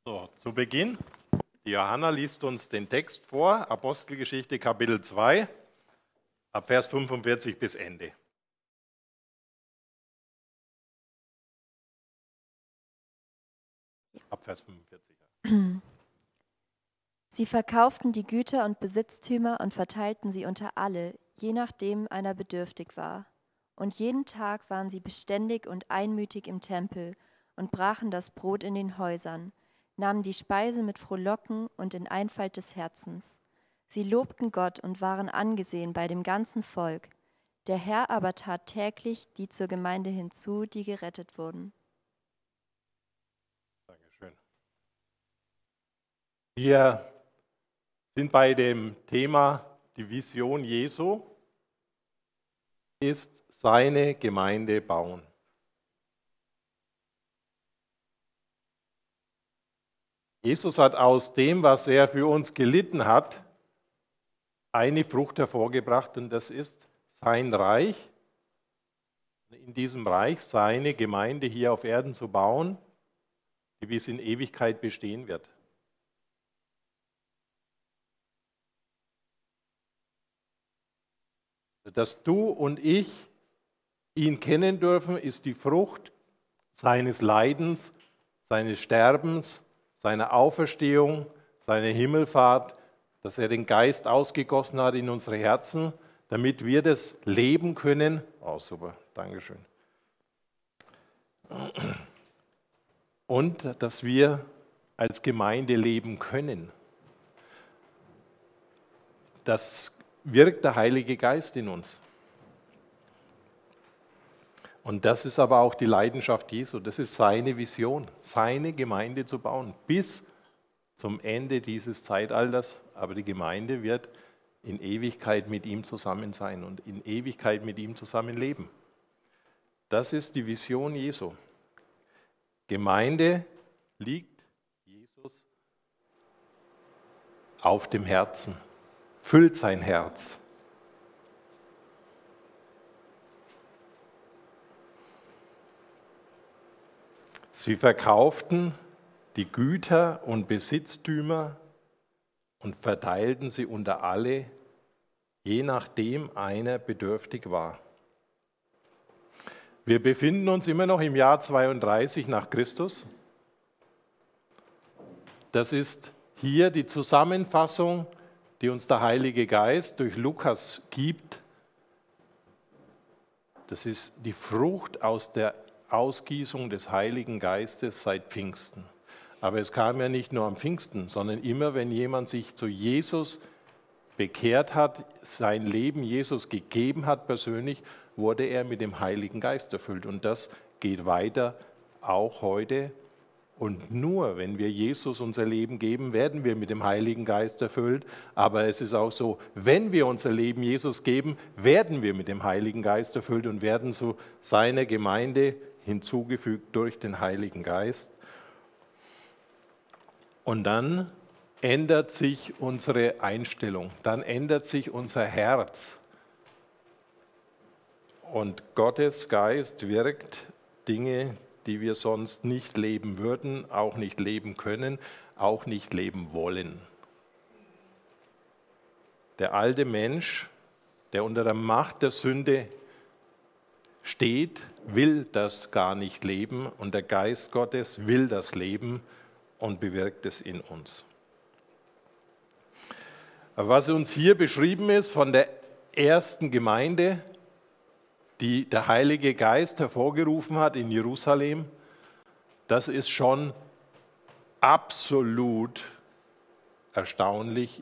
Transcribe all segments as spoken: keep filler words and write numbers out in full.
So, zu Beginn, die Johanna liest uns den Text vor, Apostelgeschichte Kapitel zwei, ab Vers fünfundvierzig bis Ende. Ab Vers fünfundvierzig. Sie verkauften die Güter und Besitztümer und verteilten sie unter alle, je nachdem einer bedürftig war. Und jeden Tag waren sie beständig und einmütig im Tempel und brachen das Brot in den Häusern, nahmen die Speise mit Frohlocken und in Einfalt des Herzens. Sie lobten Gott und waren angesehen bei dem ganzen Volk. Der Herr aber tat täglich die zur Gemeinde hinzu, die gerettet wurden. Dankeschön. Wir sind bei dem Thema, die Vision Jesu ist seine Gemeinde bauen. Jesus hat aus dem, was er für uns gelitten hat, eine Frucht hervorgebracht, und das ist sein Reich. In diesem Reich seine Gemeinde hier auf Erden zu bauen, die bis in Ewigkeit bestehen wird. Dass du und ich ihn kennen dürfen, ist die Frucht seines Leidens, seines Sterbens, seiner Auferstehung, seiner Himmelfahrt, dass er den Geist ausgegossen hat in unsere Herzen, damit wir das leben können. Oh, super, Dankeschön. Und dass wir als Gemeinde leben können. Das wirkt der Heilige Geist in uns. Und das ist aber auch die Leidenschaft Jesu. Das ist seine Vision, seine Gemeinde zu bauen, bis zum Ende dieses Zeitalters. Aber die Gemeinde wird in Ewigkeit mit ihm zusammen sein und in Ewigkeit mit ihm zusammen leben. Das ist die Vision Jesu. Gemeinde liegt Jesus auf dem Herzen, füllt sein Herz. Sie verkauften die Güter und Besitztümer und verteilten sie unter alle, je nachdem einer bedürftig war. Wir befinden uns immer noch im Jahr zweiunddreißig nach Christus. Das ist hier die Zusammenfassung, die uns der Heilige Geist durch Lukas gibt. Das ist die Frucht aus der Ausgießung des Heiligen Geistes seit Pfingsten. Aber es kam ja nicht nur am Pfingsten, sondern immer, wenn jemand sich zu Jesus bekehrt hat, sein Leben Jesus gegeben hat persönlich, wurde er mit dem Heiligen Geist erfüllt. Und das geht weiter auch heute. Und nur wenn wir Jesus unser Leben geben, werden wir mit dem Heiligen Geist erfüllt. Aber es ist auch so, wenn wir unser Leben Jesus geben, werden wir mit dem Heiligen Geist erfüllt und werden zu seiner Gemeinde hinzugefügt durch den Heiligen Geist. Und dann ändert sich unsere Einstellung, dann ändert sich unser Herz. Und Gottes Geist wirkt Dinge, die wir sonst nicht leben würden, auch nicht leben können, auch nicht leben wollen. Der alte Mensch, der unter der Macht der Sünde steht, will das gar nicht leben, und der Geist Gottes will das leben und bewirkt es in uns. Was uns hier beschrieben ist von der ersten Gemeinde, die der Heilige Geist hervorgerufen hat in Jerusalem, das ist schon absolut erstaunlich.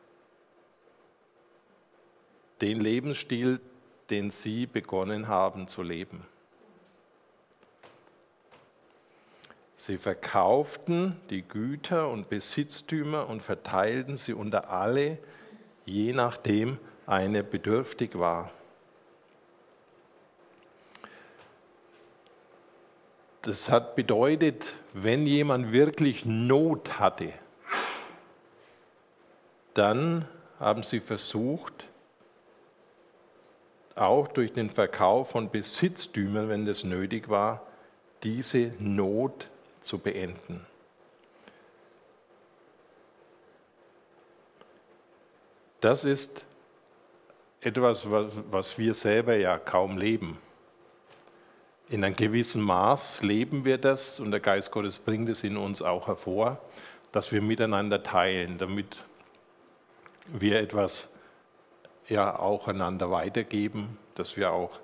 Den Lebensstil, den sie begonnen haben zu leben. Sie verkauften die Güter und Besitztümer und verteilten sie unter alle, je nachdem einer bedürftig war. Das hat bedeutet, wenn jemand wirklich Not hatte, dann haben sie versucht, auch durch den Verkauf von Besitztümern, wenn das nötig war, diese Not zu beenden. das ist etwas, was wir selber ja kaum leben. In einem gewissen Maß leben wir das und der Geist Gottes bringt es in uns auch hervor, dass wir miteinander teilen, damit wir etwas ja auch einander weitergeben, dass wir auch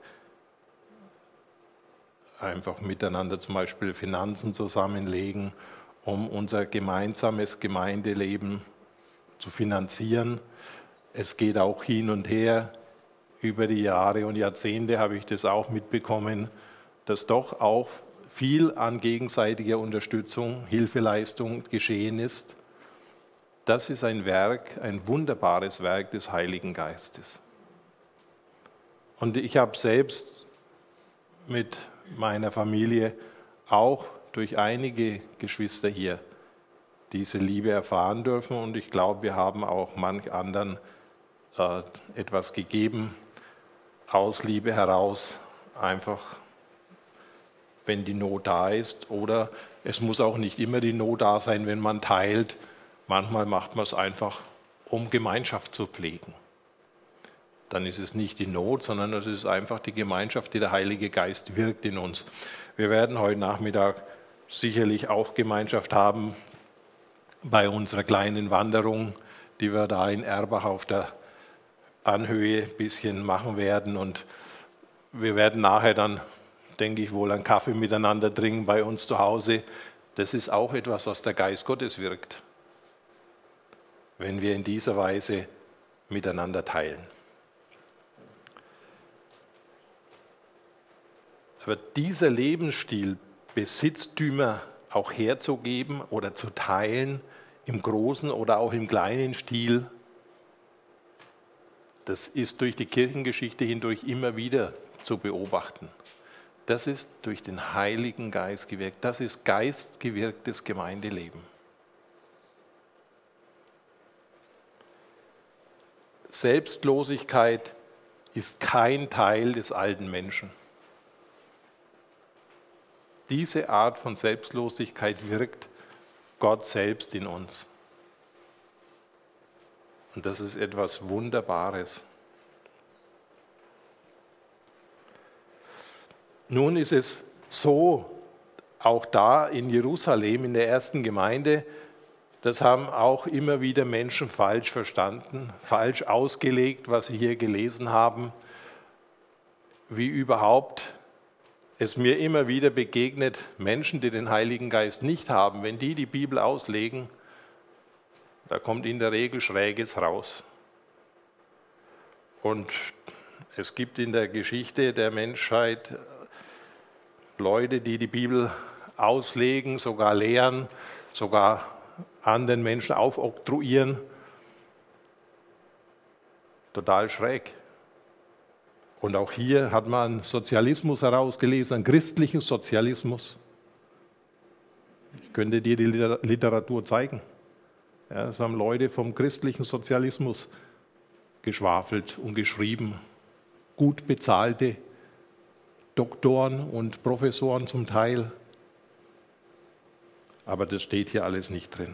einfach miteinander zum Beispiel Finanzen zusammenlegen, um unser gemeinsames Gemeindeleben zu finanzieren. Es geht auch hin und her. Über die Jahre und Jahrzehnte habe ich das auch mitbekommen, dass doch auch viel an gegenseitiger Unterstützung, Hilfeleistung geschehen ist. Das ist ein Werk, ein wunderbares Werk des Heiligen Geistes. Und ich habe selbst mit meiner Familie auch durch einige Geschwister hier diese Liebe erfahren dürfen und ich glaube, wir haben auch manch anderen äh, etwas gegeben, aus Liebe heraus, einfach wenn die Not da ist, oder es muss auch nicht immer die Not da sein, wenn man teilt. Manchmal macht man es einfach, um Gemeinschaft zu pflegen. Dann ist es nicht die Not, sondern es ist einfach die Gemeinschaft, die der Heilige Geist wirkt in uns. Wir werden heute Nachmittag sicherlich auch Gemeinschaft haben bei unserer kleinen Wanderung, die wir da in Erbach auf der Anhöhe ein bisschen machen werden. Und wir werden nachher dann, denke ich, wohl einen Kaffee miteinander trinken bei uns zu Hause. Das ist auch etwas, was der Geist Gottes wirkt, wenn wir in dieser Weise miteinander teilen. Aber dieser Lebensstil, Besitztümer auch herzugeben oder zu teilen, im großen oder auch im kleinen Stil, das ist durch die Kirchengeschichte hindurch immer wieder zu beobachten. Das ist durch den Heiligen Geist gewirkt. Das ist geistgewirktes Gemeindeleben. Selbstlosigkeit ist kein Teil des alten Menschen. Diese Art von Selbstlosigkeit wirkt Gott selbst in uns. Und das ist etwas Wunderbares. Nun ist es so, auch da in Jerusalem, in der ersten Gemeinde, das haben auch immer wieder Menschen falsch verstanden, falsch ausgelegt, was sie hier gelesen haben, wie überhaupt es mir immer wieder begegnet, Menschen, die den Heiligen Geist nicht haben, wenn die die Bibel auslegen, da kommt in der Regel Schräges raus. Und es gibt in der Geschichte der Menschheit Leute, die die Bibel auslegen, sogar lehren, sogar anderen Menschen aufoktroyieren. Total schräg. Und auch hier hat man Sozialismus herausgelesen, einen christlichen Sozialismus. Ich könnte dir die Literatur zeigen. Ja, das haben Leute vom christlichen Sozialismus geschwafelt und geschrieben. Gut bezahlte Doktoren und Professoren zum Teil. Aber das steht hier alles nicht drin.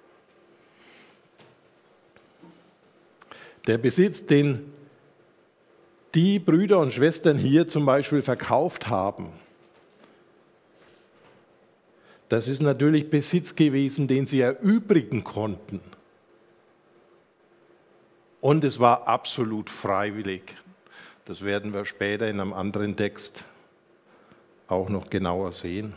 Der Besitz, den die Brüder und Schwestern hier zum Beispiel verkauft haben, das ist natürlich Besitz gewesen, den sie erübrigen konnten. Und es war absolut freiwillig. Das werden wir später in einem anderen Text auch noch genauer sehen.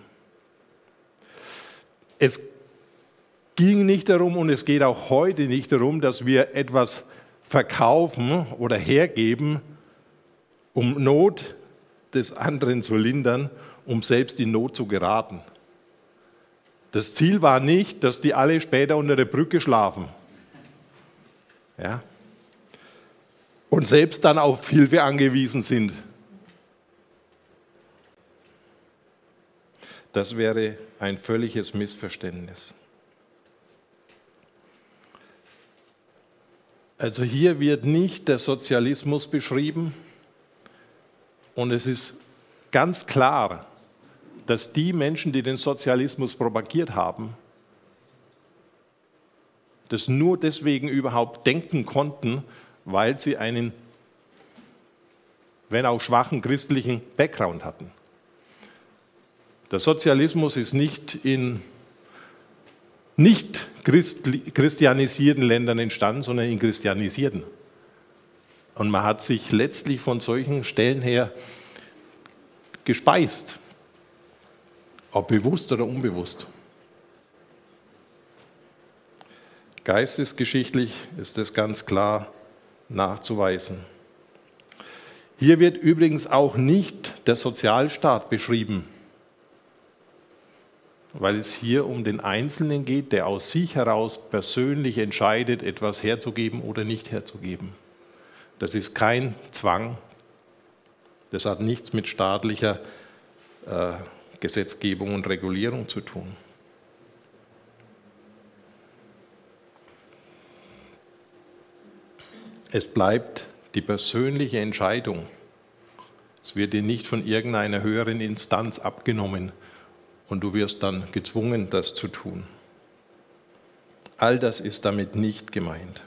Es ging nicht darum und es geht auch heute nicht darum, dass wir etwas verkaufen oder hergeben, um Not des anderen zu lindern, um selbst in Not zu geraten. Das Ziel war nicht, dass die alle später unter der Brücke schlafen. Ja? Und selbst dann auf Hilfe angewiesen sind. Das wäre ein völliges Missverständnis. Also hier wird nicht der Sozialismus beschrieben und es ist ganz klar, dass die Menschen, die den Sozialismus propagiert haben, das nur deswegen überhaupt denken konnten, weil sie einen, wenn auch schwachen christlichen Background hatten. Der Sozialismus ist nicht in nicht christianisierten Ländern entstanden, sondern in christianisierten. Und man hat sich letztlich von solchen Stellen her gespeist, ob bewusst oder unbewusst. Geistesgeschichtlich ist das ganz klar nachzuweisen. Hier wird übrigens auch nicht der Sozialstaat beschrieben, weil es hier um den Einzelnen geht, der aus sich heraus persönlich entscheidet, etwas herzugeben oder nicht herzugeben. Das ist kein Zwang, das hat nichts mit staatlicher äh, Gesetzgebung und Regulierung zu tun. Es bleibt die persönliche Entscheidung. Es wird dir nicht von irgendeiner höheren Instanz abgenommen und du wirst dann gezwungen, das zu tun. All das ist damit nicht gemeint.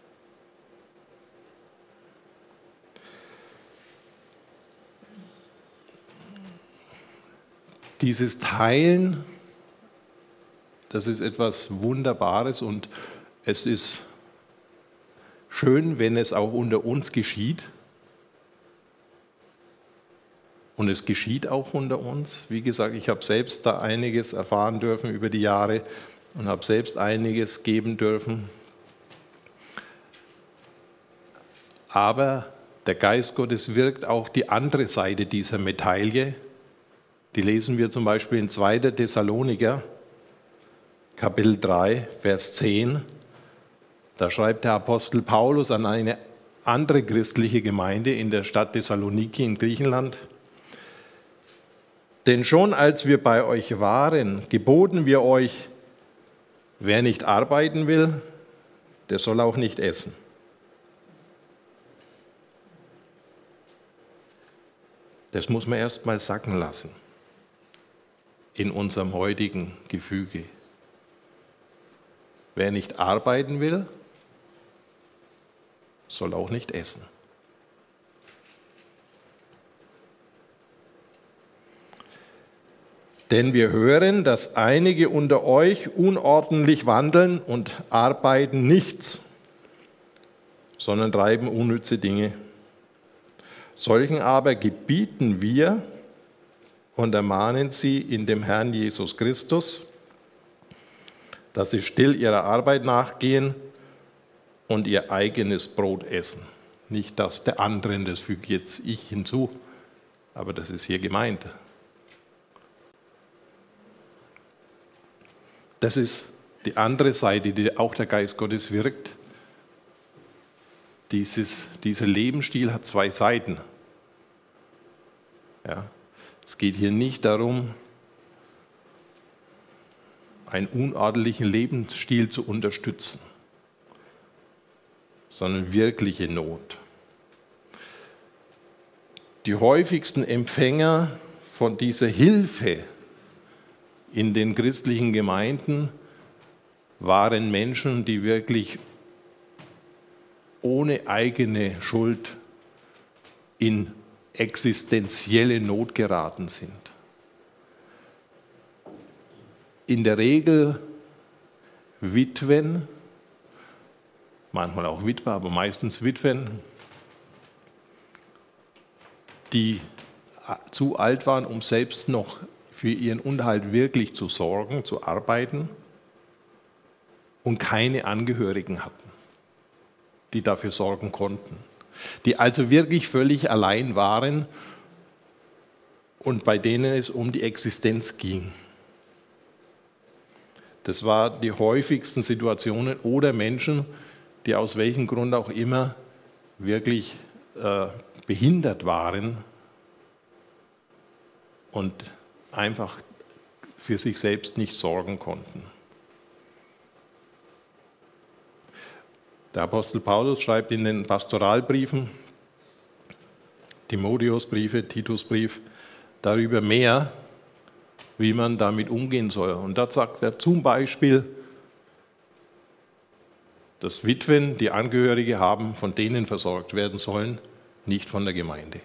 Dieses Teilen, das ist etwas Wunderbares und es ist schön, wenn es auch unter uns geschieht. Und es geschieht auch unter uns. Wie gesagt, ich habe selbst da einiges erfahren dürfen über die Jahre und habe selbst einiges geben dürfen. Aber der Geist Gottes wirkt auch die andere Seite dieser Medaille. Die lesen wir zum Beispiel in zweiter Thessaloniker, Kapitel drei, Vers zehn. Da schreibt der Apostel Paulus an eine andere christliche Gemeinde in der Stadt Thessaloniki in Griechenland. Denn schon als wir bei euch waren, geboten wir euch, wer nicht arbeiten will, der soll auch nicht essen. Das muss man erst mal sacken lassen in unserem heutigen Gefüge. Wer nicht arbeiten will, soll auch nicht essen. Denn wir hören, dass einige unter euch unordentlich wandeln und arbeiten nichts, sondern treiben unnütze Dinge. Solchen aber gebieten wir und ermahnen sie in dem Herrn Jesus Christus, dass sie still ihrer Arbeit nachgehen und ihr eigenes Brot essen. Nicht das der anderen, das füge jetzt ich hinzu, aber das ist hier gemeint. Das ist die andere Seite, die auch der Geist Gottes wirkt. Dieses, dieser Lebensstil hat zwei Seiten. Ja, es geht hier nicht darum, einen unordentlichen Lebensstil zu unterstützen, sondern wirkliche Not. Die häufigsten Empfänger von dieser Hilfe in den christlichen Gemeinden waren Menschen, die wirklich ohne eigene Schuld in existenzielle Not geraten sind. In der Regel Witwen, manchmal auch Witwer, aber meistens Witwen, die zu alt waren, um selbst noch für ihren Unterhalt wirklich zu sorgen, zu arbeiten und keine Angehörigen hatten, die dafür sorgen konnten. Die also wirklich völlig allein waren und bei denen es um die Existenz ging. Das waren die häufigsten Situationen oder Menschen, die aus welchem Grund auch immer wirklich äh, behindert waren und einfach für sich selbst nicht sorgen konnten. Der Apostel Paulus schreibt in den Pastoralbriefen, Timotheusbriefe, Titusbrief, darüber mehr, wie man damit umgehen soll. Und da sagt er zum Beispiel, dass Witwen, die Angehörige haben, von denen versorgt werden sollen, nicht von der Gemeinde.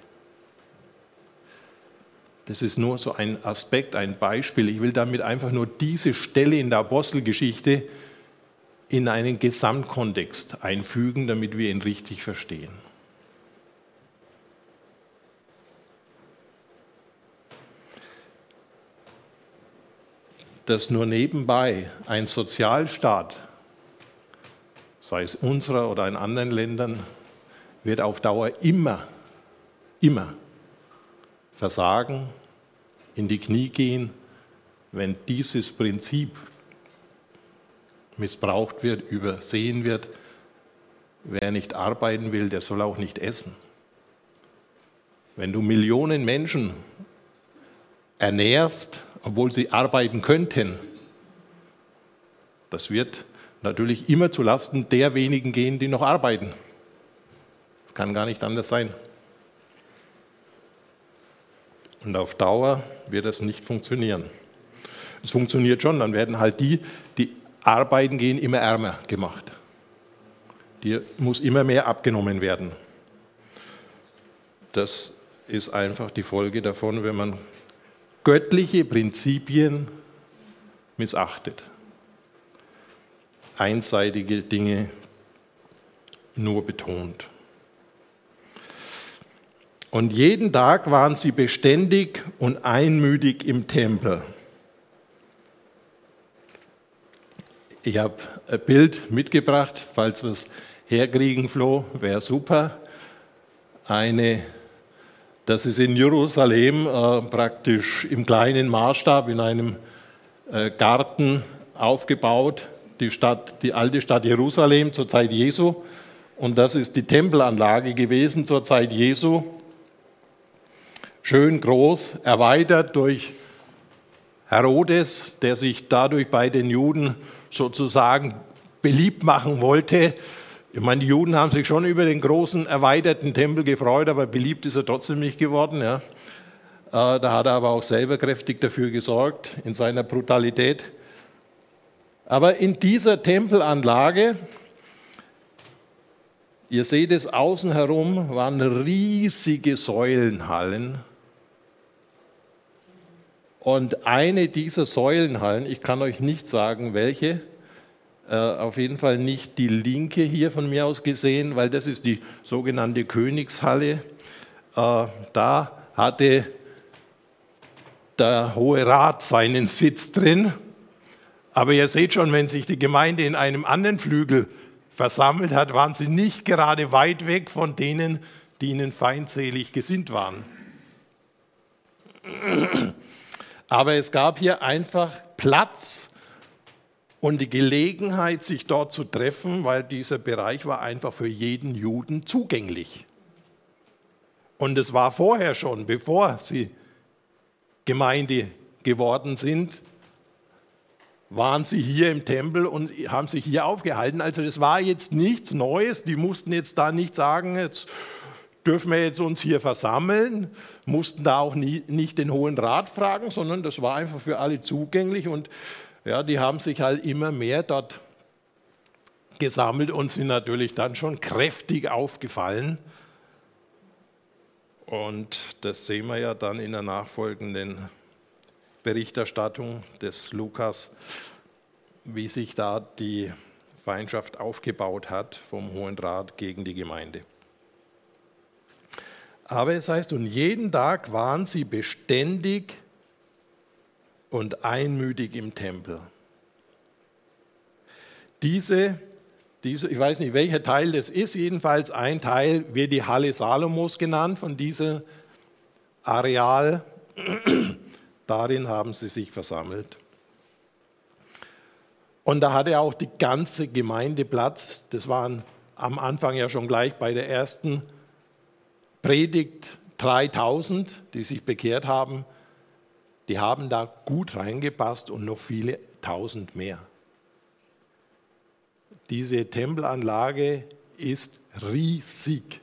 Das ist nur so ein Aspekt, ein Beispiel. Ich will damit einfach nur diese Stelle in der Apostelgeschichte in einen Gesamtkontext einfügen, damit wir ihn richtig verstehen. Dass nur nebenbei ein Sozialstaat, sei es unserer oder in anderen Ländern, wird auf Dauer immer, immer versagen, in die Knie gehen, wenn dieses Prinzip missbraucht wird, übersehen wird. Wer nicht arbeiten will, der soll auch nicht essen. Wenn du Millionen Menschen ernährst, obwohl sie arbeiten könnten, das wird natürlich immer zulasten der wenigen gehen, die noch arbeiten. Das kann gar nicht anders sein. Und auf Dauer wird das nicht funktionieren. Es funktioniert schon, dann werden halt die, die arbeiten gehen, immer ärmer gemacht. Dir muss immer mehr abgenommen werden. Das ist einfach die Folge davon, wenn man göttliche Prinzipien missachtet. Einseitige Dinge nur betont. Und jeden Tag waren sie beständig und einmütig im Tempel. Ich habe ein Bild mitgebracht, falls wir es herkriegen, Flo, wäre super. Eine, das ist in Jerusalem äh, praktisch im kleinen Maßstab, in einem äh, Garten aufgebaut, die Stadt, die alte Stadt Jerusalem zur Zeit Jesu. Und das ist die Tempelanlage gewesen zur Zeit Jesu. Schön groß, erweitert durch Herodes, der sich dadurch bei den Juden sozusagen beliebt machen wollte. Ich meine, die Juden haben sich schon über den großen, erweiterten Tempel gefreut, aber beliebt ist er trotzdem nicht geworden. Ja. Da hat er aber auch selber kräftig dafür gesorgt, in seiner Brutalität. Aber in dieser Tempelanlage, ihr seht es außen herum, waren riesige Säulenhallen. Und eine dieser Säulenhallen, ich kann euch nicht sagen, welche, äh, auf jeden Fall nicht die linke hier von mir aus gesehen, weil das ist die sogenannte Königshalle. Äh, da hatte der Hohe Rat seinen Sitz drin. Aber ihr seht schon, wenn sich die Gemeinde in einem anderen Flügel versammelt hat, waren sie nicht gerade weit weg von denen, die ihnen feindselig gesinnt waren. Aber es gab hier einfach Platz und die Gelegenheit, sich dort zu treffen, weil dieser Bereich war einfach für jeden Juden zugänglich. Und es war vorher schon, bevor sie Gemeinde geworden sind, waren sie hier im Tempel und haben sich hier aufgehalten. Also das war jetzt nichts Neues, die mussten jetzt da nicht sagen, jetzt dürfen wir jetzt uns hier versammeln, mussten da auch nie, nicht den Hohen Rat fragen, sondern das war einfach für alle zugänglich und ja, die haben sich halt immer mehr dort gesammelt und sind natürlich dann schon kräftig aufgefallen. Und das sehen wir ja dann in der nachfolgenden Berichterstattung des Lukas, wie sich da die Feindschaft aufgebaut hat vom Hohen Rat gegen die Gemeinde. Aber es heißt, und jeden Tag waren sie beständig und einmütig im Tempel. Diese, diese, ich weiß nicht, welcher Teil das ist, jedenfalls ein Teil wird die Halle Salomos genannt, von diesem Areal. Darin haben sie sich versammelt. Und da hatte auch die ganze Gemeinde Platz. Das waren am Anfang ja schon gleich bei der ersten Predigt dreitausend, die sich bekehrt haben. Die haben da gut reingepasst und noch viele tausend mehr. Diese Tempelanlage ist riesig.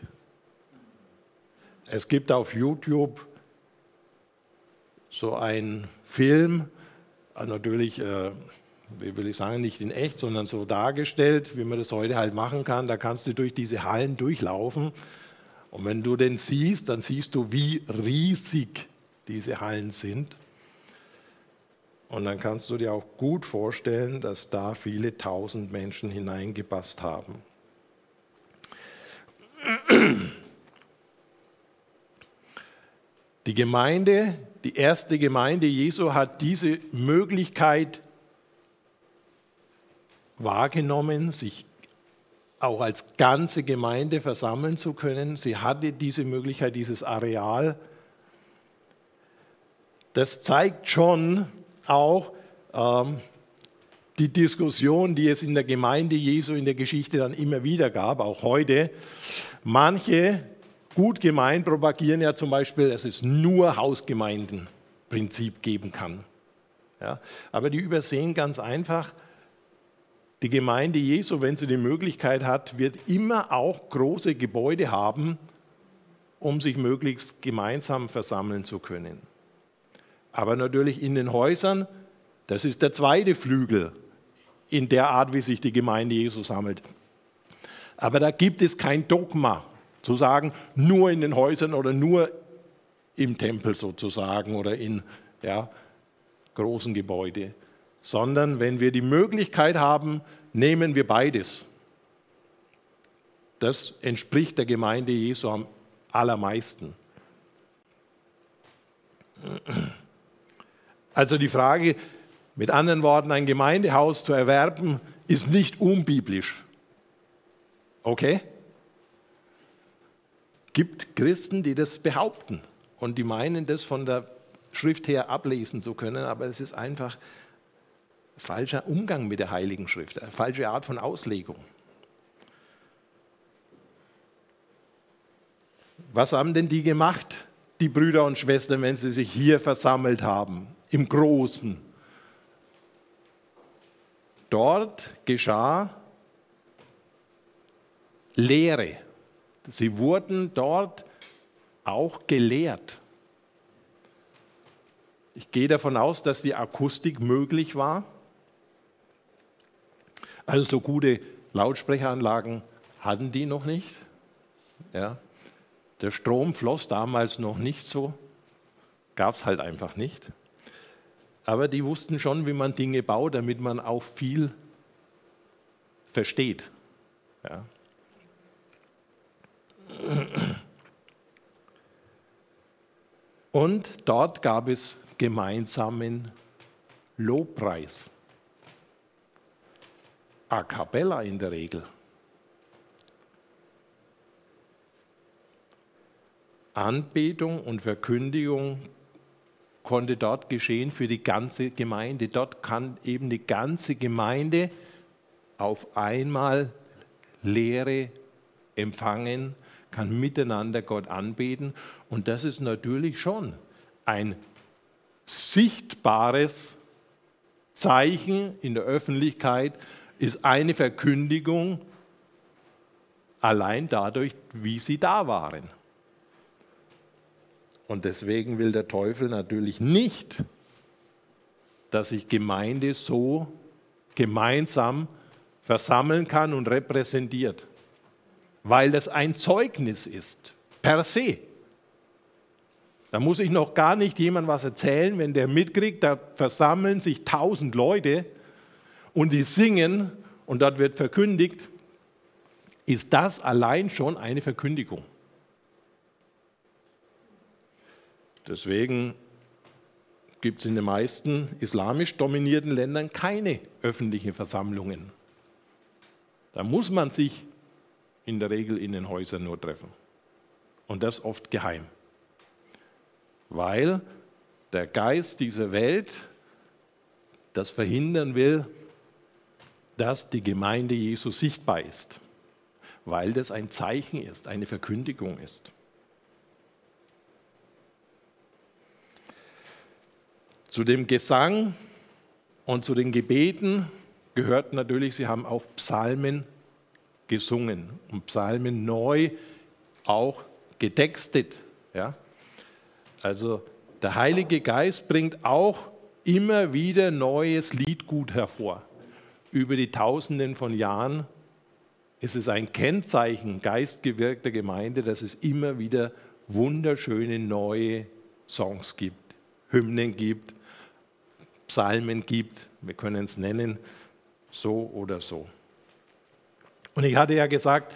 Es gibt auf YouTube so einen Film, natürlich äh, wie will ich sagen, nicht in echt, sondern so dargestellt, wie man das heute halt machen kann. Da kannst du durch diese Hallen durchlaufen. Und wenn du den siehst, dann siehst du, wie riesig diese Hallen sind. Und dann kannst du dir auch gut vorstellen, dass da viele tausend Menschen hineingepasst haben. Die Gemeinde, die erste Gemeinde Jesu hat diese Möglichkeit wahrgenommen, sich auch als ganze Gemeinde versammeln zu können. Sie hatte diese Möglichkeit, dieses Areal. Das zeigt schon auch ähm, die Diskussion, die es in der Gemeinde Jesu in der Geschichte dann immer wieder gab, auch heute. Manche, gut gemeint, propagieren ja zum Beispiel, dass es nur Hausgemeindenprinzip geben kann. Ja, aber die übersehen ganz einfach, die Gemeinde Jesu, wenn sie die Möglichkeit hat, wird immer auch große Gebäude haben, um sich möglichst gemeinsam versammeln zu können. Aber natürlich in den Häusern, das ist der zweite Flügel in der Art, wie sich die Gemeinde Jesu sammelt. Aber da gibt es kein Dogma, zu sagen, nur in den Häusern oder nur im Tempel sozusagen oder in ja, großen Gebäuden. Sondern wenn wir die Möglichkeit haben, nehmen wir beides. Das entspricht der Gemeinde Jesu am allermeisten. Also die Frage, mit anderen Worten, ein Gemeindehaus zu erwerben, ist nicht unbiblisch. Okay? Es gibt Christen, die das behaupten und die meinen, das von der Schrift her ablesen zu können, aber es ist einfach falscher Umgang mit der Heiligen Schrift, eine falsche Art von Auslegung. Was haben denn die gemacht, die Brüder und Schwestern, wenn sie sich hier versammelt haben, im Großen? Dort geschah Lehre. Sie wurden dort auch gelehrt. Ich gehe davon aus, dass die Akustik möglich war. Also so gute Lautsprecheranlagen hatten die noch nicht. Ja. Der Strom floss damals noch nicht so, gab es halt einfach nicht. Aber die wussten schon, wie man Dinge baut, damit man auch viel versteht. Ja. Und dort gab es gemeinsamen Lobpreis. A cappella in der Regel. Anbetung und Verkündigung konnte dort geschehen für die ganze Gemeinde. Dort kann eben die ganze Gemeinde auf einmal Lehre empfangen, kann miteinander Gott anbeten. Und das ist natürlich schon ein sichtbares Zeichen in der Öffentlichkeit, ist eine Verkündigung allein dadurch, wie sie da waren. Und deswegen will der Teufel natürlich nicht, dass sich Gemeinde so gemeinsam versammeln kann und repräsentiert, weil das ein Zeugnis ist, per se. Da muss ich noch gar nicht jemand was erzählen, wenn der mitkriegt, da versammeln sich tausend Leute und die singen und dort wird verkündigt, ist das allein schon eine Verkündigung. Deswegen gibt es in den meisten islamisch dominierten Ländern keine öffentlichen Versammlungen. Da muss man sich in der Regel in den Häusern nur treffen. Und das oft geheim. Weil der Geist dieser Welt das verhindern will, dass die Gemeinde Jesu sichtbar ist. Weil das ein Zeichen ist, eine Verkündigung ist. Zu dem Gesang und zu den Gebeten gehört natürlich, sie haben auch Psalmen gesungen und Psalmen neu auch getextet. Ja? Also der Heilige Geist bringt auch immer wieder neues Liedgut hervor. Über die Tausenden von Jahren ist es ein Kennzeichen geistgewirkter Gemeinde, dass es immer wieder wunderschöne neue Songs gibt, Hymnen gibt, Psalmen gibt, wir können es nennen, so oder so. Und ich hatte ja gesagt,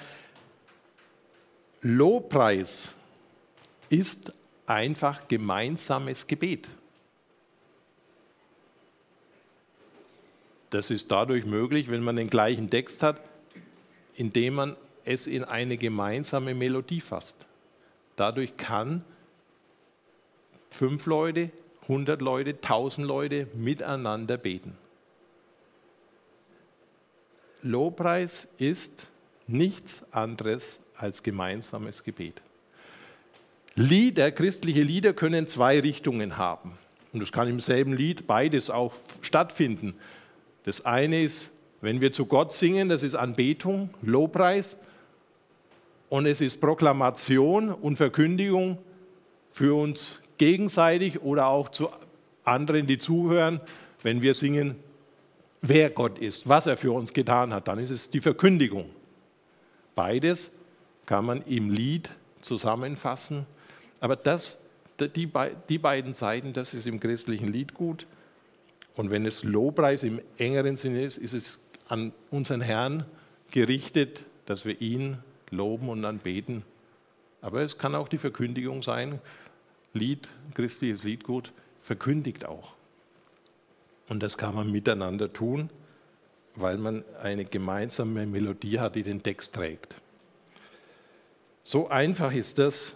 Lobpreis ist einfach gemeinsames Gebet. Das ist dadurch möglich, wenn man den gleichen Text hat, indem man es in eine gemeinsame Melodie fasst. Dadurch kann fünf Leute, hundert Leute, tausend Leute miteinander beten. Lobpreis ist nichts anderes als gemeinsames Gebet. Lieder, christliche Lieder können zwei Richtungen haben. Und es kann im selben Lied beides auch stattfinden. Das eine ist, wenn wir zu Gott singen, das ist Anbetung, Lobpreis. Und es ist Proklamation und Verkündigung für uns gegenseitig oder auch zu anderen, die zuhören, wenn wir singen, wer Gott ist, was er für uns getan hat. Dann ist es die Verkündigung. Beides kann man im Lied zusammenfassen. Aber das, die, die beiden Seiten, das ist im christlichen Lied gut. Und wenn es Lobpreis im engeren Sinne ist, ist es an unseren Herrn gerichtet, dass wir ihn loben und anbeten. Aber es kann auch die Verkündigung sein. Lied, christliches Liedgut, verkündigt auch. Und das kann man miteinander tun, weil man eine gemeinsame Melodie hat, die den Text trägt. So einfach ist das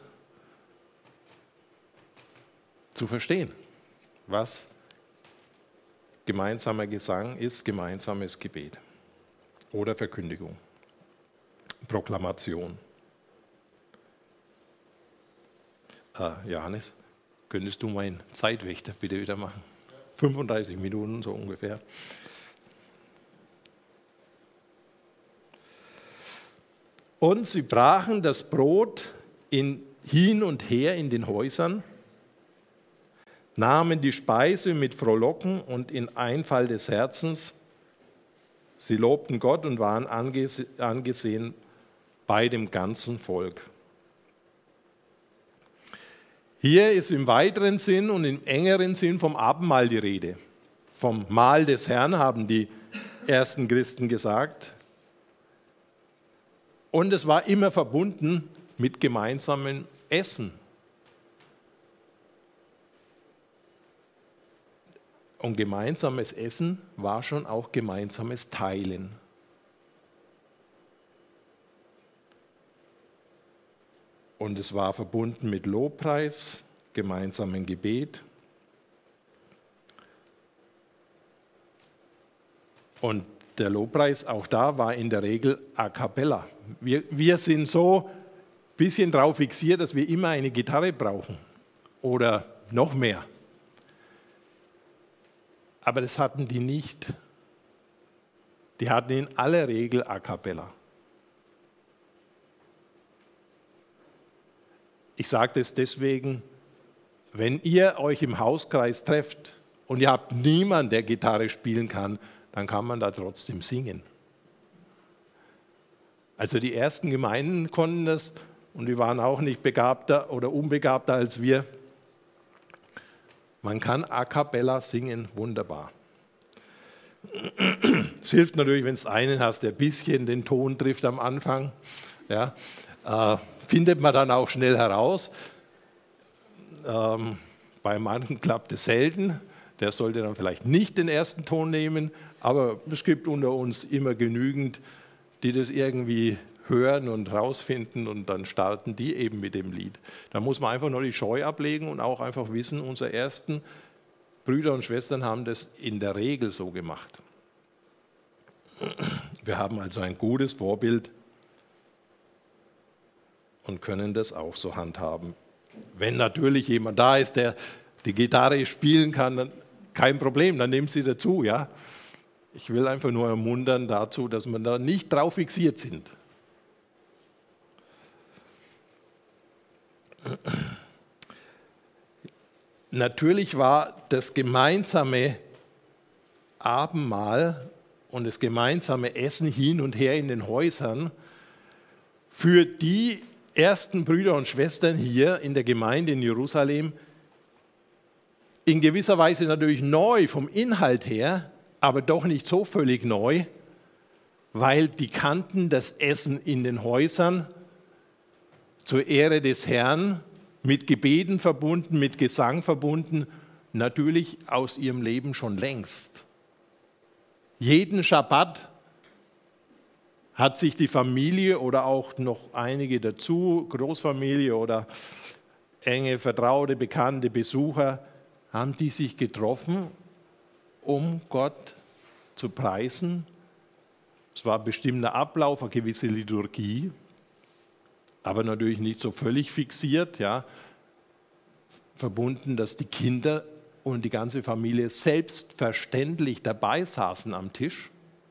zu verstehen, was gemeinsamer Gesang ist, gemeinsames Gebet oder Verkündigung, Proklamation. Ah, Johannes, könntest du meinen Zeitwächter bitte wieder machen? fünfunddreißig Minuten so ungefähr. Und sie brachen das Brot in, hin und her in den Häusern, nahmen die Speise mit Frohlocken und in Einfall des Herzens. Sie lobten Gott und waren angesehen bei dem ganzen Volk. Hier ist im weiteren Sinn und im engeren Sinn vom Abendmahl die Rede. Vom Mahl des Herrn haben die ersten Christen gesagt. Und es war immer verbunden mit gemeinsamem Essen. Und gemeinsames Essen war schon auch gemeinsames Teilen. Und es war verbunden mit Lobpreis, gemeinsamem Gebet. Und der Lobpreis auch da war in der Regel a cappella. Wir, wir sind so ein bisschen drauf fixiert, dass wir immer eine Gitarre brauchen oder noch mehr. Aber das hatten die nicht. Die hatten in aller Regel a cappella. Ich sage das deswegen, wenn ihr euch im Hauskreis trefft und ihr habt niemanden, der Gitarre spielen kann, dann kann man da trotzdem singen. Also die ersten Gemeinden konnten das und die waren auch nicht begabter oder unbegabter als wir. Man kann a cappella singen, wunderbar. Es hilft natürlich, wenn du einen hast, der ein bisschen den Ton trifft am Anfang. Ja, äh, findet man dann auch schnell heraus. Ähm, bei manchen klappt es selten. Der sollte dann vielleicht nicht den ersten Ton nehmen, aber es gibt unter uns immer genügend, die das irgendwie hören und rausfinden und dann starten die eben mit dem Lied. Da muss man einfach nur die Scheu ablegen und auch einfach wissen, unsere ersten Brüder und Schwestern haben das in der Regel so gemacht. Wir haben also ein gutes Vorbild und können das auch so handhaben. Wenn natürlich jemand da ist, der die Gitarre spielen kann, dann kein Problem, dann nehmen Sie dazu. Ja? Ich will einfach nur ermuntern dazu, dass wir da nicht drauf fixiert sind. natürlich war das gemeinsame Abendmahl und das gemeinsame Essen hin und her in den Häusern für die ersten Brüder und Schwestern hier in der Gemeinde in Jerusalem in gewisser Weise natürlich neu vom Inhalt her, aber doch nicht so völlig neu, weil die kannten das Essen in den Häusern zur Ehre des Herrn, mit Gebeten verbunden, mit Gesang verbunden, natürlich aus ihrem Leben schon längst. Jeden Schabbat hat sich die Familie oder auch noch einige dazu, Großfamilie oder enge Vertraute, Bekannte, Besucher, haben die sich getroffen, um Gott zu preisen. Es war ein bestimmter Ablauf, eine gewisse Liturgie, aber natürlich nicht so völlig fixiert, ja, verbunden, dass die Kinder und die ganze Familie selbstverständlich dabei saßen am Tisch.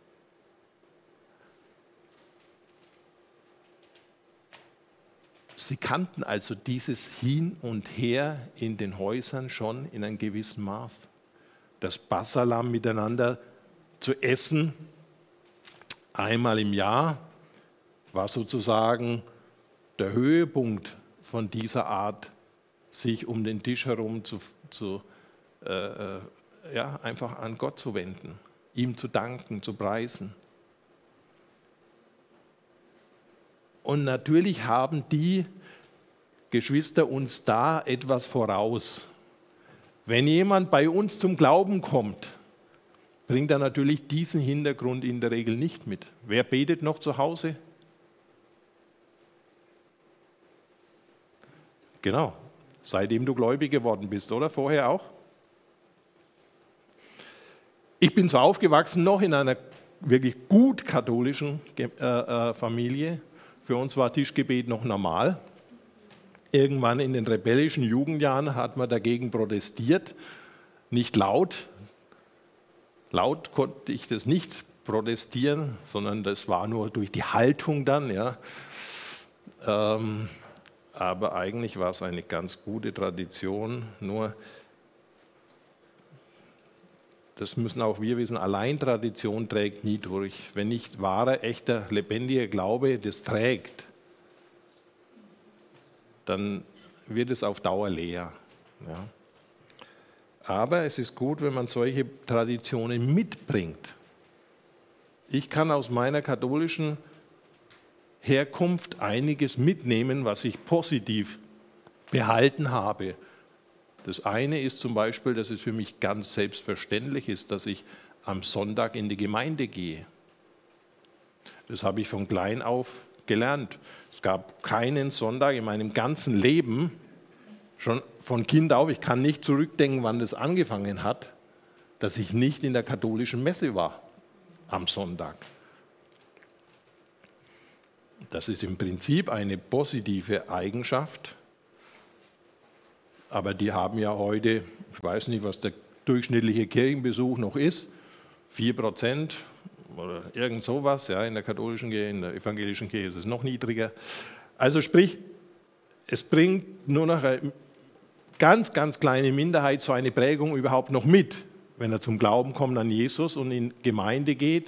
Sie kannten also dieses Hin und Her in den Häusern schon in einem gewissen Maß. Das Passahlamm miteinander zu essen, einmal im Jahr, war sozusagen der Höhepunkt von dieser Art, sich um den Tisch herum zu, zu äh, ja, einfach an Gott zu wenden, ihm zu danken, zu preisen. Und natürlich haben die Geschwister uns da etwas voraus. Wenn jemand bei uns zum Glauben kommt, bringt er natürlich diesen Hintergrund in der Regel nicht mit. Wer betet noch zu Hause? Genau, seitdem du gläubig geworden bist, oder? Vorher auch? Ich bin zwar aufgewachsen noch in einer wirklich gut katholischen äh, äh, Familie. Für uns war Tischgebet noch normal. Irgendwann in den rebellischen Jugendjahren hat man dagegen protestiert. Nicht laut. Laut konnte ich das nicht protestieren, sondern das war nur durch die Haltung dann. Ja. Ähm, aber eigentlich war es eine ganz gute Tradition. Nur, das müssen auch wir wissen, allein Tradition trägt nie durch. Wenn nicht wahrer, echter, lebendiger Glaube das trägt, dann wird es auf Dauer leer. Ja. Aber es ist gut, wenn man solche Traditionen mitbringt. Ich kann aus meiner katholischen Herkunft einiges mitnehmen, was ich positiv behalten habe. Das eine ist zum Beispiel, dass es für mich ganz selbstverständlich ist, dass ich am Sonntag in die Gemeinde gehe. Das habe ich von klein auf gelernt. Es gab keinen Sonntag in meinem ganzen Leben, schon von Kind auf, ich kann nicht zurückdenken, wann das angefangen hat, dass ich nicht in der katholischen Messe war am Sonntag. Das ist im Prinzip eine positive Eigenschaft, aber die haben ja heute, ich weiß nicht, was der durchschnittliche Kirchenbesuch noch ist, vier Prozent oder irgend sowas, ja, in der katholischen Kirche, in der evangelischen Kirche ist es noch niedriger. Also sprich, es bringt nur noch eine ganz, ganz kleine Minderheit so eine Prägung überhaupt noch mit, wenn er zum Glauben kommt an Jesus und in Gemeinde geht.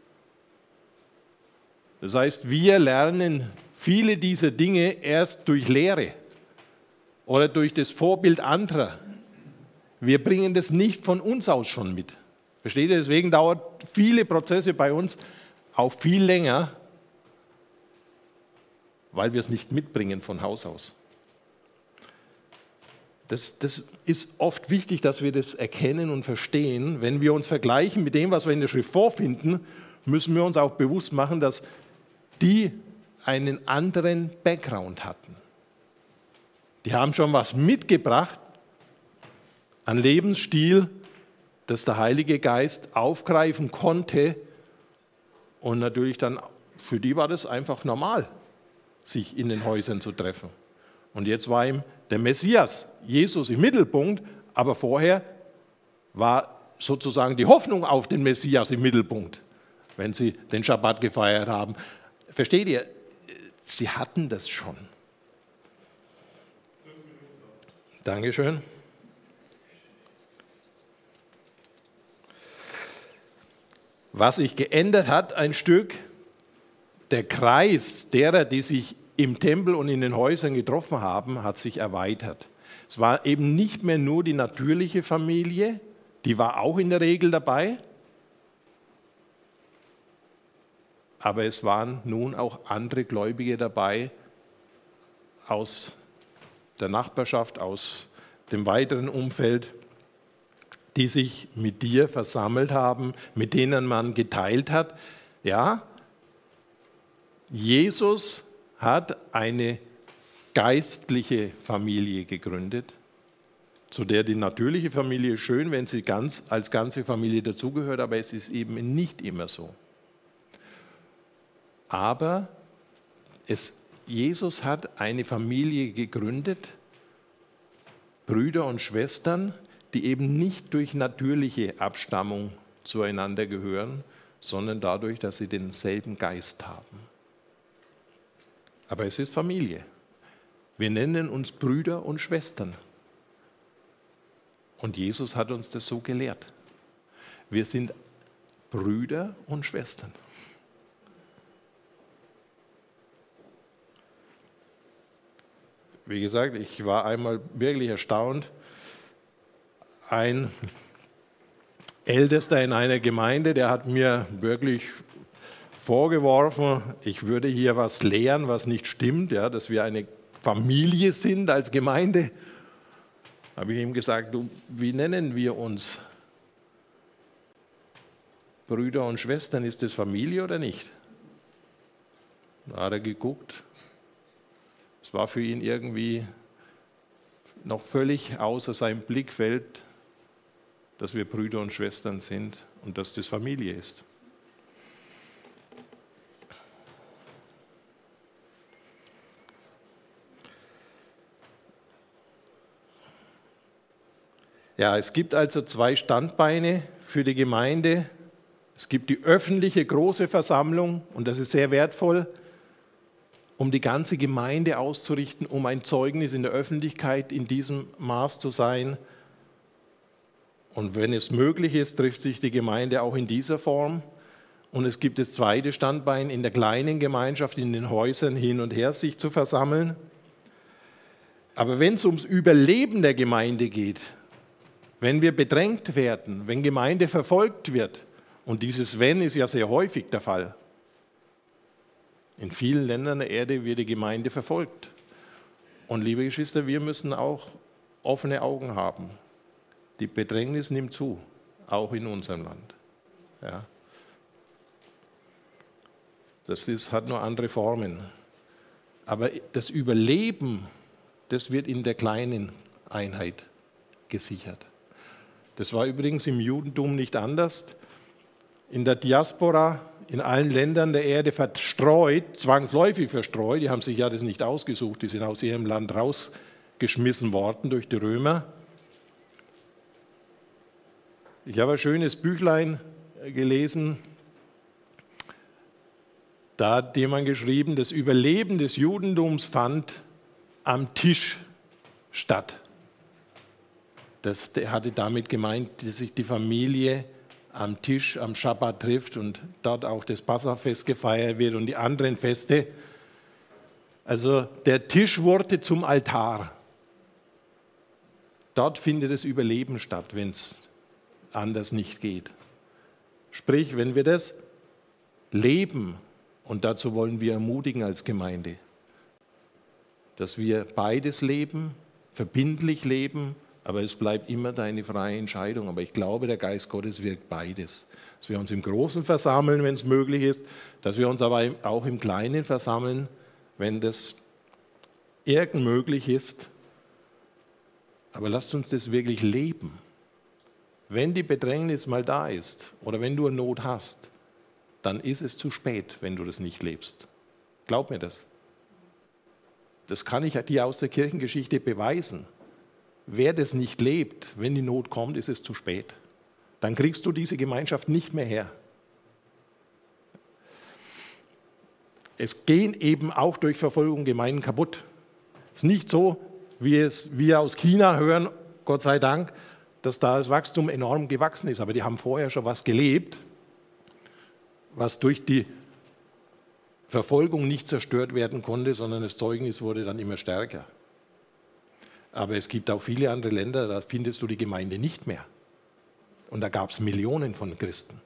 Das heißt, wir lernen viele dieser Dinge erst durch Lehre oder durch das Vorbild anderer. Wir bringen das nicht von uns aus schon mit. Versteht ihr? Deswegen dauern viele Prozesse bei uns auch viel länger, weil wir es nicht mitbringen von Haus aus. Das, das ist oft wichtig, dass wir das erkennen und verstehen. Wenn wir uns vergleichen mit dem, was wir in der Schrift vorfinden, müssen wir uns auch bewusst machen, dass die einen anderen Background hatten. Die haben schon was mitgebracht an Lebensstil, das der Heilige Geist aufgreifen konnte. Und natürlich dann, für die war das einfach normal, sich in den Häusern zu treffen. Und jetzt war ihm der Messias, Jesus, im Mittelpunkt, aber vorher war sozusagen die Hoffnung auf den Messias im Mittelpunkt, wenn sie den Schabbat gefeiert haben. Versteht ihr? Sie hatten das schon. Dankeschön. Was sich geändert hat ein Stück, der Kreis derer, die sich im Tempel und in den Häusern getroffen haben, hat sich erweitert. Es war eben nicht mehr nur die natürliche Familie, die war auch in der Regel dabei, aber es waren nun auch andere Gläubige dabei aus der Nachbarschaft, aus dem weiteren Umfeld, die sich mit dir versammelt haben, mit denen man geteilt hat. Ja, Jesus hat eine geistliche Familie gegründet, zu der die natürliche Familie schön, wenn sie ganz, als ganze Familie dazugehört, aber es ist eben nicht immer so. Aber es, Jesus hat eine Familie gegründet, Brüder und Schwestern, die eben nicht durch natürliche Abstammung zueinander gehören, sondern dadurch, dass sie denselben Geist haben. Aber es ist Familie. Wir nennen uns Brüder und Schwestern. Und Jesus hat uns das so gelehrt. Wir sind Brüder und Schwestern. Wie gesagt, ich war einmal wirklich erstaunt. Ein Ältester in einer Gemeinde, der hat mir wirklich vorgeworfen, ich würde hier was lehren, was nicht stimmt, ja, dass wir eine Familie sind als Gemeinde. Habe ich ihm gesagt, du, wie nennen wir uns? Brüder und Schwestern, ist das Familie oder nicht? Da hat er geguckt. Es war für ihn irgendwie noch völlig außer seinem Blickfeld, dass wir Brüder und Schwestern sind und dass das Familie ist. Ja, es gibt also zwei Standbeine für die Gemeinde. Es gibt die öffentliche große Versammlung und das ist sehr wertvoll, um die ganze Gemeinde auszurichten, um ein Zeugnis in der Öffentlichkeit in diesem Maß zu sein. Und wenn es möglich ist, trifft sich die Gemeinde auch in dieser Form. Und es gibt das zweite Standbein, in der kleinen Gemeinschaft, in den Häusern hin und her sich zu versammeln. Aber wenn es ums Überleben der Gemeinde geht, wenn wir bedrängt werden, wenn Gemeinde verfolgt wird, und dieses Wenn ist ja sehr häufig der Fall. In vielen Ländern der Erde wird die Gemeinde verfolgt. Und liebe Geschwister, wir müssen auch offene Augen haben. Die Bedrängnis nimmt zu, auch in unserem Land. Ja. Das ist, hat nur andere Formen. Aber das Überleben, das wird in der kleinen Einheit gesichert. Das war übrigens im Judentum nicht anders. In der Diaspora, in allen Ländern der Erde verstreut, zwangsläufig verstreut, die haben sich ja das nicht ausgesucht, die sind aus ihrem Land rausgeschmissen worden durch die Römer. Ich habe ein schönes Büchlein gelesen, da hat jemand geschrieben, das Überleben des Judentums fand am Tisch statt. Das der hatte damit gemeint, dass sich die Familie am Tisch am Schabbat trifft und dort auch das Passafest gefeiert wird und die anderen Feste. Also der Tisch wurde zum Altar. Dort findet das Überleben statt, wenn es anders nicht geht. Sprich, wenn wir das leben, und dazu wollen wir ermutigen als Gemeinde, dass wir beides leben, verbindlich leben, aber es bleibt immer deine freie Entscheidung. Aber ich glaube, der Geist Gottes wirkt beides. Dass wir uns im Großen versammeln, wenn es möglich ist, dass wir uns aber auch im Kleinen versammeln, wenn das irgend möglich ist. Aber lasst uns das wirklich leben. Wenn die Bedrängnis mal da ist oder wenn du eine Not hast, dann ist es zu spät, wenn du das nicht lebst. Glaub mir das. Das kann ich dir aus der Kirchengeschichte beweisen. Wer das nicht lebt, wenn die Not kommt, ist es zu spät. Dann kriegst du diese Gemeinschaft nicht mehr her. Es gehen eben auch durch Verfolgung Gemeinden kaputt. Es ist nicht so, wie es wir aus China hören, Gott sei Dank, dass da das Wachstum enorm gewachsen ist. Aber die haben vorher schon was gelebt. was durch die Verfolgung nicht zerstört werden konnte, sondern das Zeugnis wurde dann immer stärker. Aber es gibt auch viele andere Länder, da findest du die Gemeinde nicht mehr. Und da gab es Millionen von Christen.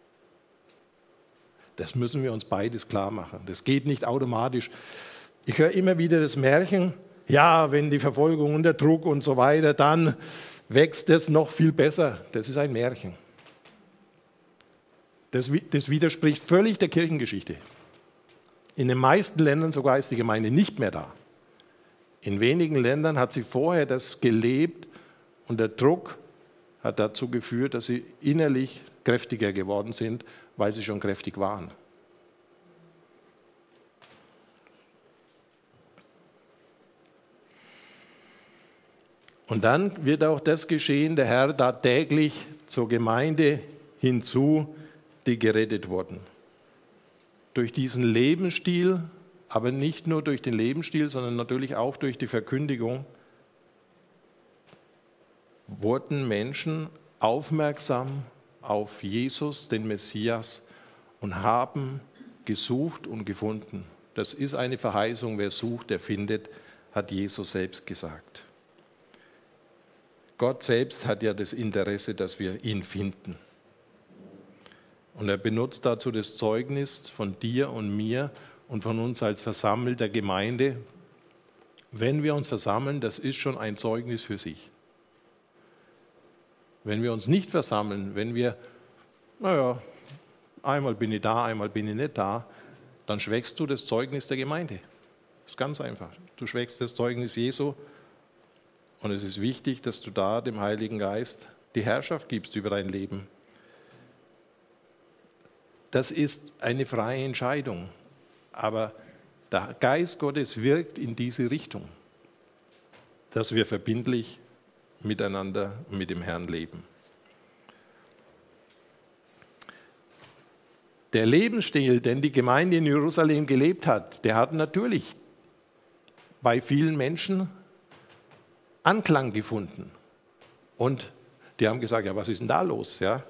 Das müssen wir uns beides klar machen. Das geht nicht automatisch. Ich höre immer wieder das Märchen, ja, wenn die Verfolgung und der Druck und so weiter, dann wächst es noch viel besser. Das ist ein Märchen. Das, das widerspricht völlig der Kirchengeschichte. In den meisten Ländern sogar ist die Gemeinde nicht mehr da. In wenigen Ländern hat sie vorher das gelebt und der Druck hat dazu geführt, dass sie innerlich kräftiger geworden sind, weil sie schon kräftig waren. Und dann wird auch das geschehen, der Herr da täglich zur Gemeinde hinzu, die gerettet wurden. Durch diesen Lebensstil, aber nicht nur durch den Lebensstil, sondern natürlich auch durch die Verkündigung, wurden Menschen aufmerksam auf Jesus, den Messias, und haben gesucht und gefunden. Das ist eine Verheißung, wer sucht, der findet, hat Jesus selbst gesagt. Gott selbst hat ja das Interesse, dass wir ihn finden. Und er benutzt dazu das Zeugnis von dir und mir und von uns als versammelter Gemeinde. Wenn wir uns versammeln, das ist schon ein Zeugnis für sich. Wenn wir uns nicht versammeln, wenn wir, naja, einmal bin ich da, einmal bin ich nicht da, dann schwächst du das Zeugnis der Gemeinde. Das ist ganz einfach. Du schwächst das Zeugnis Jesu und es ist wichtig, dass du da dem Heiligen Geist die Herrschaft gibst über dein Leben. Das ist eine freie Entscheidung, aber der Geist Gottes wirkt in diese Richtung, dass wir verbindlich miteinander mit dem Herrn leben. Der Lebensstil, den die Gemeinde in Jerusalem gelebt hat, der hat natürlich bei vielen Menschen Anklang gefunden. Und die haben gesagt, ja, was ist denn da los? Ja?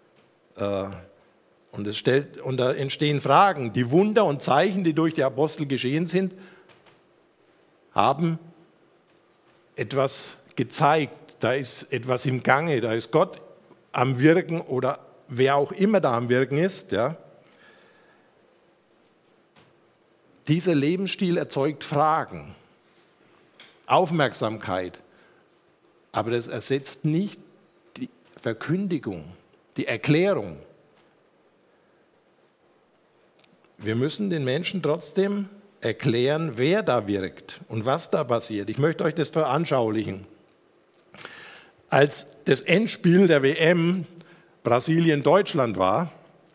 Und, es stellt, und da entstehen Fragen. Die Wunder und Zeichen, die durch die Apostel geschehen sind, haben etwas gezeigt. Da ist etwas im Gange, da ist Gott am Wirken oder wer auch immer da am Wirken ist. Ja? Dieser Lebensstil erzeugt Fragen, Aufmerksamkeit, aber das ersetzt nicht die Verkündigung, die Erklärung. Wir müssen den Menschen trotzdem erklären, wer da wirkt und was da passiert. Ich möchte euch das veranschaulichen. Als das Endspiel der W M Brasilien-Deutschland war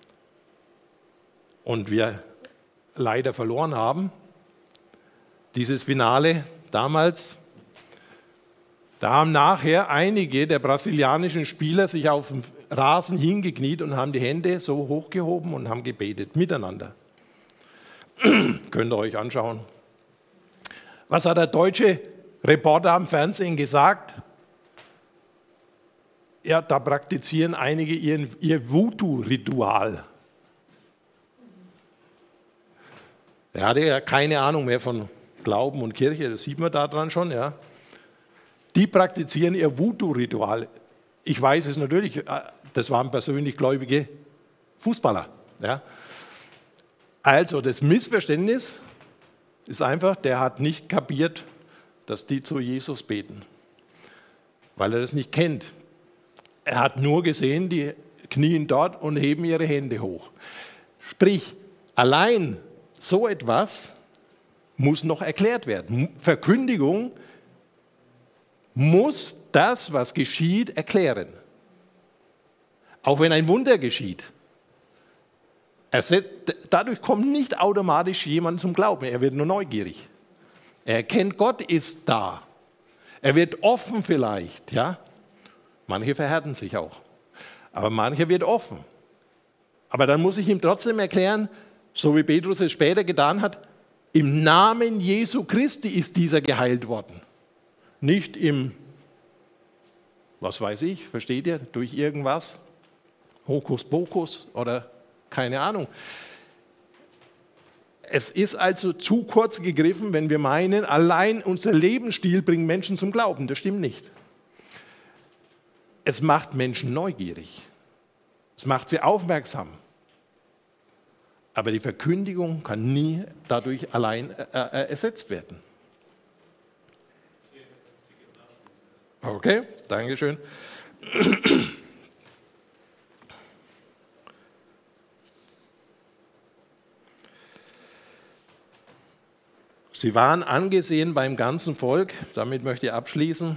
und wir leider verloren haben, dieses Finale damals, da haben nachher einige der brasilianischen Spieler sich auf dem Rasen hingekniet und haben die Hände so hochgehoben und haben gebetet, miteinander. Könnt ihr euch anschauen. Was hat der deutsche Reporter am Fernsehen gesagt? Ja, da praktizieren einige ihren, ihr Voodoo-Ritual. Er hatte ja keine Ahnung mehr von Glauben und Kirche, das sieht man daran schon. Ja. Die praktizieren ihr Voodoo-Ritual. Ich weiß es natürlich, das waren persönlich gläubige Fußballer. Ja. Also das Missverständnis ist einfach, der hat nicht kapiert, dass die zu Jesus beten, weil er das nicht kennt. Er hat nur gesehen, die knien dort und heben ihre Hände hoch. Sprich, allein so etwas muss noch erklärt werden. Verkündigung muss das, was geschieht, erklären. Auch wenn ein Wunder geschieht. Dadurch kommt nicht automatisch jemand zum Glauben. Er wird nur neugierig. Er erkennt, Gott ist da. Er wird offen vielleicht, ja. Manche verhärten sich auch. Aber mancher wird offen. Aber dann muss ich ihm trotzdem erklären, so wie Petrus es später getan hat, im Namen Jesu Christi ist dieser geheilt worden. Nicht im, was weiß ich, versteht ihr, durch irgendwas, Hokuspokus oder keine Ahnung. Es ist also zu kurz gegriffen, wenn wir meinen, allein unser Lebensstil bringt Menschen zum Glauben. Das stimmt nicht. Es macht Menschen neugierig. Es macht sie aufmerksam. Aber die Verkündigung kann nie dadurch allein äh, äh, ersetzt werden. Okay, danke schön. Sie waren angesehen beim ganzen Volk, damit möchte ich abschließen,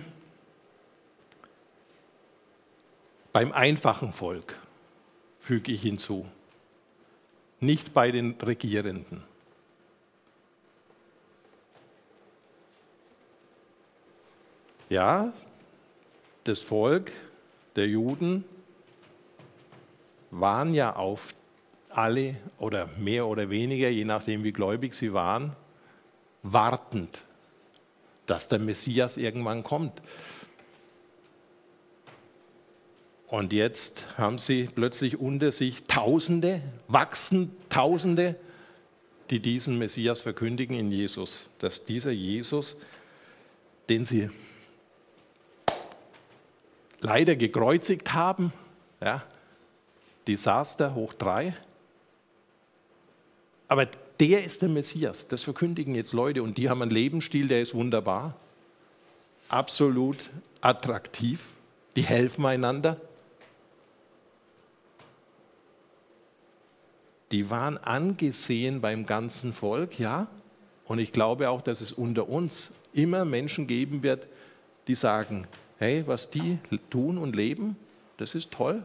beim einfachen Volk, füge ich hinzu, nicht bei den Regierenden. Ja, das Volk der Juden waren ja auf alle oder mehr oder weniger, je nachdem wie gläubig sie waren, wartend, dass der Messias irgendwann kommt. Und jetzt haben sie plötzlich unter sich Tausende, wachsen Tausende, die diesen Messias verkündigen in Jesus. Dass dieser Jesus, den sie leider gekreuzigt haben, ja, Desaster hoch drei, aber der ist der Messias, das verkündigen jetzt Leute und die haben einen Lebensstil, der ist wunderbar, absolut attraktiv, die helfen einander. Die waren angesehen beim ganzen Volk, ja, und ich glaube auch, dass es unter uns immer Menschen geben wird, die sagen, hey, was die tun und leben, das ist toll.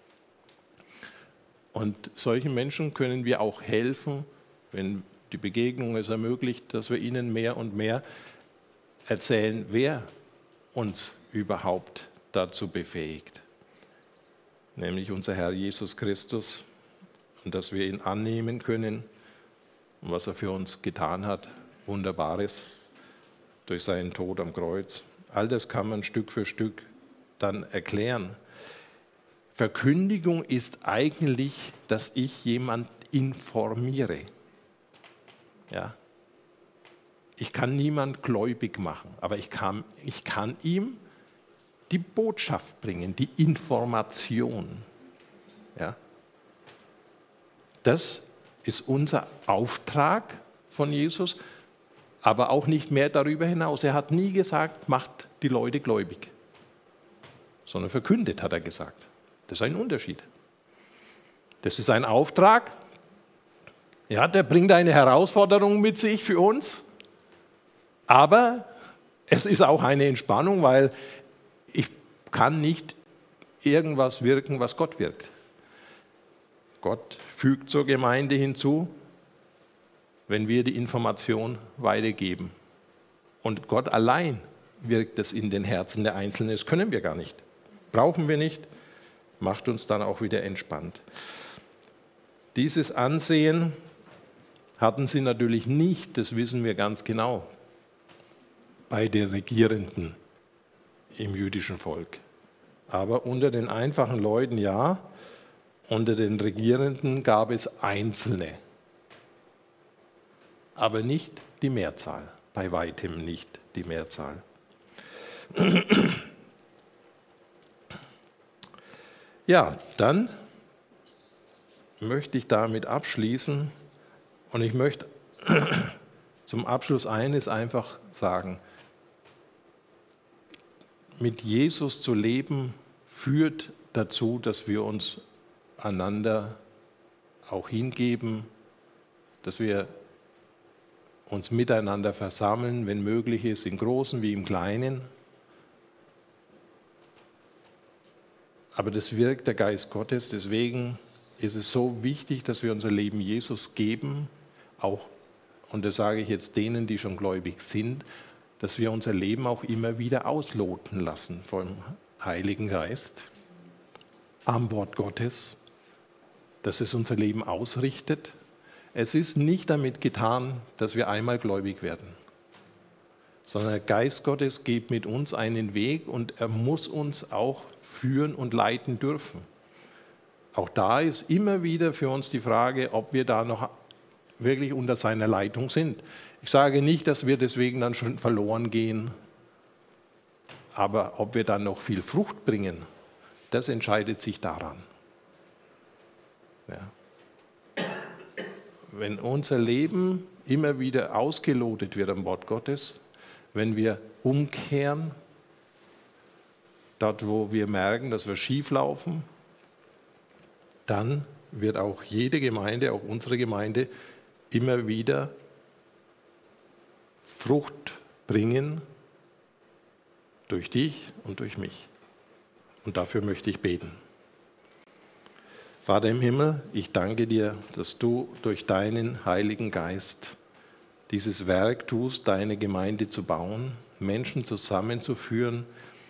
Und solchen Menschen können wir auch helfen, wenn die Begegnung es ermöglicht, dass wir ihnen mehr und mehr erzählen, wer uns überhaupt dazu befähigt. Nämlich unser Herr Jesus Christus. Und dass wir ihn annehmen können und was er für uns getan hat, Wunderbares, durch seinen Tod am Kreuz. All das kann man Stück für Stück dann erklären. Verkündigung ist eigentlich, dass ich jemand informiere. Ja. Ich kann niemand gläubig machen, aber ich kann, ich kann ihm die Botschaft bringen, die Information. Ja. Das ist unser Auftrag von Jesus, aber auch nicht mehr darüber hinaus. Er hat nie gesagt, macht die Leute gläubig, sondern verkündet, hat er gesagt. Das ist ein Unterschied. Das ist ein Auftrag, ja, der bringt eine Herausforderung mit sich für uns, aber es ist auch eine Entspannung, weil ich kann nicht irgendwas wirken, was Gott wirkt. Gott fügt zur Gemeinde hinzu, wenn wir die Information weitergeben. Und Gott allein wirkt es in den Herzen der Einzelnen. Das können wir gar nicht. Brauchen wir nicht. Macht uns dann auch wieder entspannt. Dieses Ansehen hatten sie natürlich nicht, das wissen wir ganz genau, bei den Regierenden im jüdischen Volk. Aber unter den einfachen Leuten ja. Unter den Regierenden gab es Einzelne, aber nicht die Mehrzahl, bei weitem nicht die Mehrzahl. Ja, dann möchte ich damit abschließen und ich möchte zum Abschluss eines einfach sagen, mit Jesus zu leben führt dazu, dass wir uns einander auch hingeben, dass wir uns miteinander versammeln, wenn möglich ist, im Großen wie im Kleinen. Aber das wirkt der Geist Gottes, deswegen ist es so wichtig, dass wir unser Leben Jesus geben, auch, und das sage ich jetzt denen, die schon gläubig sind, dass wir unser Leben auch immer wieder ausloten lassen vom Heiligen Geist, am Wort Gottes, dass es unser Leben ausrichtet. Es ist nicht damit getan, dass wir einmal gläubig werden, sondern der Geist Gottes geht mit uns einen Weg und er muss uns auch führen und leiten dürfen. auch da ist immer wieder für uns die Frage, ob wir da noch wirklich unter seiner Leitung sind. Ich sage nicht, dass wir deswegen dann schon verloren gehen, aber ob wir dann noch viel Frucht bringen, das entscheidet sich daran. Ja. Wenn unser Leben immer wieder ausgelotet wird am Wort Gottes, wenn wir umkehren, dort wo wir merken, dass wir schief laufen, dann wird auch jede Gemeinde, auch unsere Gemeinde, immer wieder Frucht bringen durch dich und durch mich. Und dafür möchte ich beten. Vater im Himmel, ich danke dir, dass du durch deinen Heiligen Geist dieses Werk tust, deine Gemeinde zu bauen, Menschen zusammenzuführen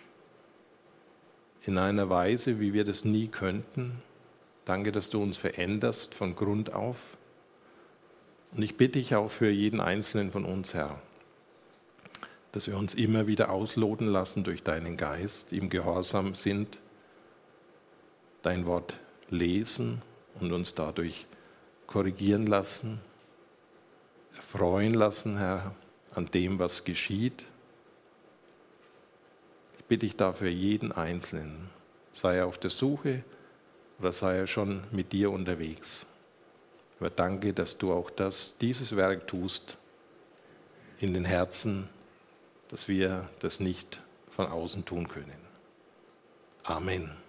in einer Weise, wie wir das nie könnten. Danke, dass du uns veränderst von Grund auf. Und ich bitte dich auch für jeden Einzelnen von uns, Herr, dass wir uns immer wieder ausloten lassen durch deinen Geist, ihm gehorsam sind, dein Wort lesen und uns dadurch korrigieren lassen, erfreuen lassen, Herr, an dem, was geschieht. Ich bitte dich dafür jeden Einzelnen, sei er auf der Suche oder sei er schon mit dir unterwegs. Aber danke, dass du auch das, dieses Werk tust in den Herzen, dass wir das nicht von außen tun können. Amen.